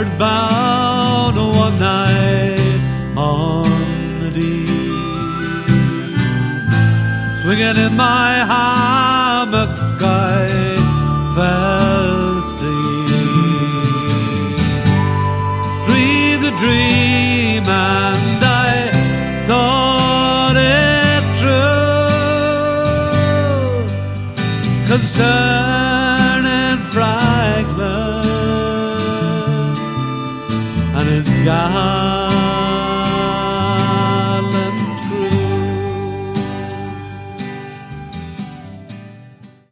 bound one night on the deep. Swinging in my hammock I fell asleep. Dreamed the dream and I thought it true, concerning Franklin and his God.